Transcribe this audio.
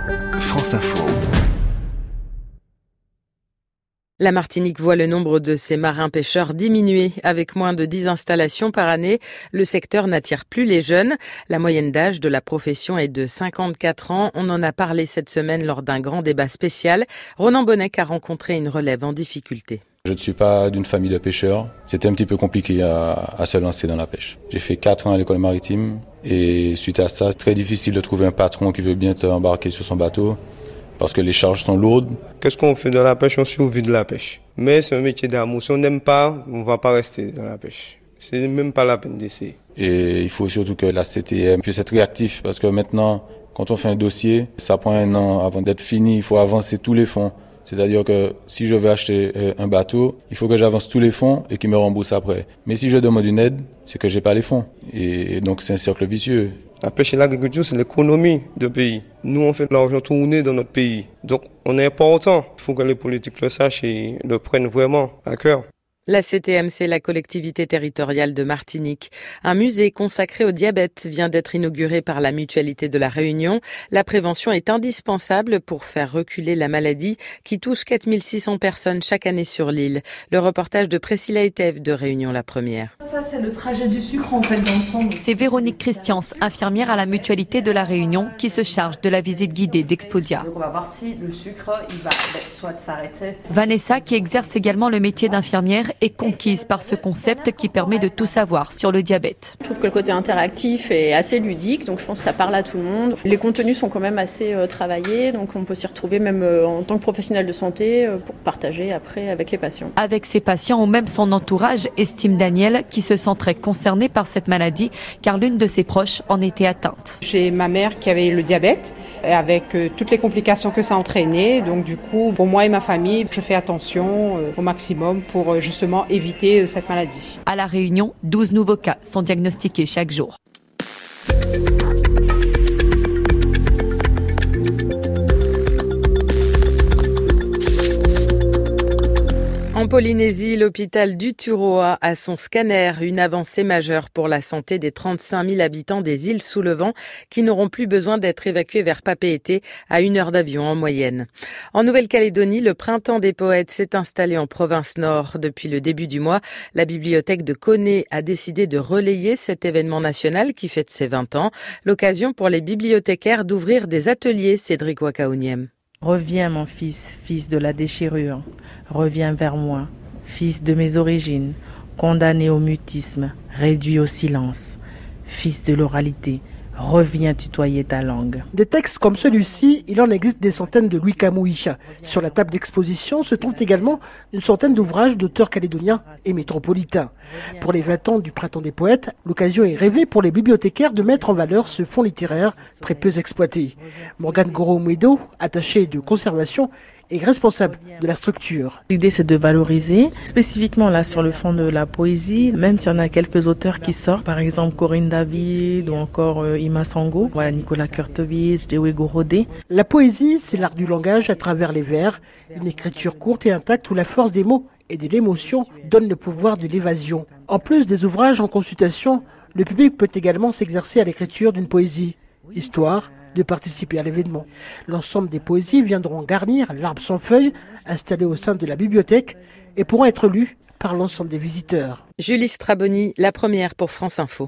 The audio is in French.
France Info. La Martinique voit le nombre de ses marins-pêcheurs diminuer. Avec moins de 10 installations par année, le secteur n'attire plus les jeunes. La moyenne d'âge de la profession est de 54 ans. On en a parlé cette semaine lors d'un grand débat spécial. Ronan Bonnec a rencontré une relève en difficulté. Je ne suis pas d'une famille de pêcheurs. C'était un petit peu compliqué à se lancer dans la pêche. J'ai fait 4 ans à l'école maritime et suite à ça, c'est très difficile de trouver un patron qui veut bien t'embarquer sur son bateau parce que les charges sont lourdes. Qu'est-ce qu'on fait dans la pêche? On survit de la pêche. Mais c'est un métier d'amour. Si on n'aime pas, on ne va pas rester dans la pêche. C'est même pas la peine d'essayer. Et il faut surtout que la CTM puisse être réactif parce que maintenant, quand on fait un dossier, ça prend 1 an avant d'être fini. Il faut avancer tous les fonds. C'est-à-dire que si je veux acheter un bateau, il faut que j'avance tous les fonds et qu'ils me remboursent après. Mais si je demande une aide, c'est que j'ai pas les fonds. Et donc c'est un cercle vicieux. La pêche et l'agriculture, c'est l'économie du pays. Nous, on fait de l'argent tourner dans notre pays. Donc, on est important. Il faut que les politiques le sachent et le prennent vraiment à cœur. La CTM, c'est la collectivité territoriale de Martinique. Un musée consacré au diabète vient d'être inauguré par la Mutualité de la Réunion. La prévention est indispensable pour faire reculer la maladie qui touche 4600 personnes chaque année sur l'île. Le reportage de Priscilla Etève de Réunion la Première. Ça, c'est le trajet du sucre en fait dans le sang. C'est Véronique Christians, infirmière à la Mutualité de la Réunion, qui se charge de la visite guidée d'Expodia. Donc on va voir si le sucre, il va soit s'arrêter. Vanessa, qui exerce également le métier d'infirmière, est conquise par ce concept qui permet de tout savoir sur le diabète. Je trouve que le côté interactif est assez ludique, donc je pense que ça parle à tout le monde. Les contenus sont quand même assez travaillés, donc on peut s'y retrouver même en tant que professionnel de santé pour partager après avec les patients. Avec ses patients ou même son entourage, estime Daniel, qui se sent très concerné par cette maladie, car l'une de ses proches en était atteinte. J'ai ma mère qui avait le diabète, avec toutes les complications que ça entraînait, donc du coup, pour moi et ma famille, je fais attention au maximum pour justement éviter cette maladie. À La Réunion, 12 nouveaux cas sont diagnostiqués chaque jour. En Polynésie, l'hôpital d'Uturoa a son scanner, une avancée majeure pour la santé des 35 000 habitants des îles sous le vent qui n'auront plus besoin d'être évacués vers Papeete à 1 heure d'avion en moyenne. En Nouvelle-Calédonie, le printemps des poètes s'est installé en province nord. Depuis le début du mois, la bibliothèque de Koné a décidé de relayer cet événement national qui fête ses 20 ans. L'occasion pour les bibliothécaires d'ouvrir des ateliers, Cédric Wakaoniem. Reviens mon fils, fils de la déchirure, reviens vers moi, fils de mes origines, condamné au mutisme, réduit au silence, fils de l'oralité, reviens tutoyer ta langue. Des textes comme celui-ci, il en existe des centaines de Louis Camouille. Sur la table d'exposition se trouvent également une centaine d'ouvrages d'auteurs calédoniens et métropolitains. Pour les 20 ans du Printemps des Poètes, l'occasion est rêvée pour les bibliothécaires de mettre en valeur ce fonds littéraire très peu exploité. Morgane Goro-Mouedo, attachée de conservation, est responsable de la structure. L'idée, c'est de valoriser, spécifiquement là sur le fond de la poésie, même s'il y en a quelques auteurs qui sortent, par exemple Corinne David ou encore Ima Sango, voilà, Nicolas Kurtovitz, Dewey Gorodé. La poésie, c'est l'art du langage à travers les vers, une écriture courte et intacte où la force des mots et de l'émotion donne le pouvoir de l'évasion. En plus des ouvrages en consultation, le public peut également s'exercer à l'écriture d'une poésie, histoire de participer à l'événement. L'ensemble des poésies viendront garnir l'arbre sans feuilles installé au sein de la bibliothèque et pourront être lues par l'ensemble des visiteurs. Julie Straboni, la première pour France Info.